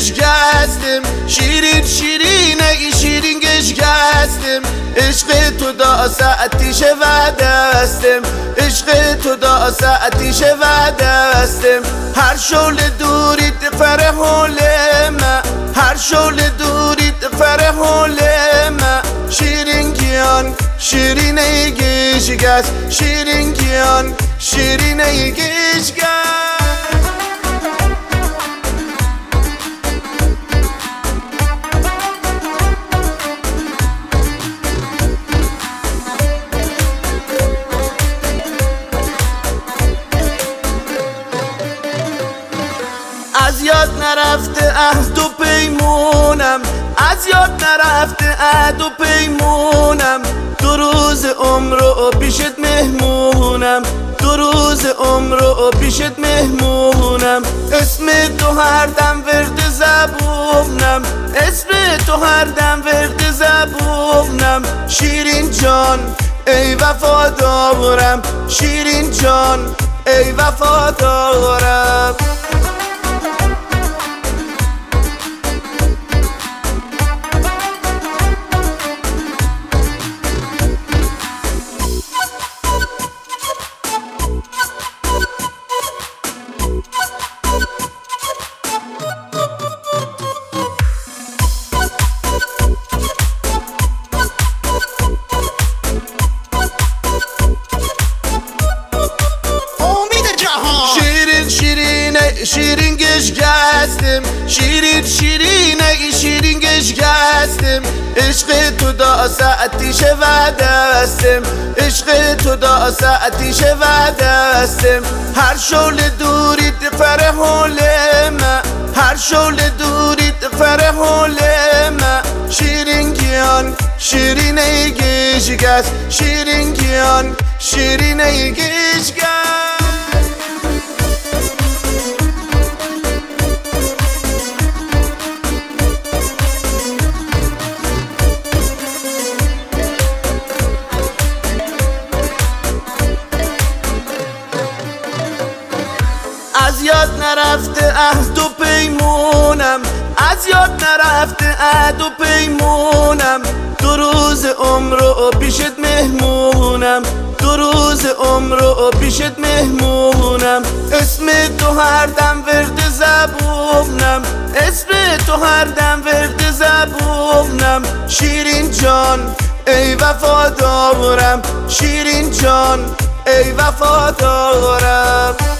گشتم شیرین شیرینه ای شیرین گشتم عشق تو دا ساعتیش و دستم عشق تو دا ساعتیش و دستم هر شول دوریت فرح ما هر شول دوریت فرح ما شیرین گیان شیرینه گشت شیرین گیان شیرینه گشت از یاد نرفته عهد و پیمونم از یاد نرفته عهد و پیمونم دو روز عمرو پیشت مهمونم دو روز عمرو پیشت مهمونم اسم تو هر دم ورد زبونم اسم تو هر دم ورد زبونم شیرین جان ای وفادارم شیرین جان ای وفادارم شیرین گشتم شیرین شیرینه ای شیرین گشتم عشق تو دا ساعتیش و دستم عشق تو دا ساعتیش و دستم هر شول دوریت فرح ما هر شول دوریت فرح ما شیرین گیان شیرینه گشت شیرین گیان شیرینه گشت از یاد نرفته عهد و پیمونم از یاد نرفته عهد و پیمونم دو روز عمرو پیشت مهمونم دو روز عمرو پیشت مهمونم اسم تو هر دم ورد زبونم اسم تو هر دم ورد زبونم شیرین جان ای وفادارم شیرین جان ای وفادارم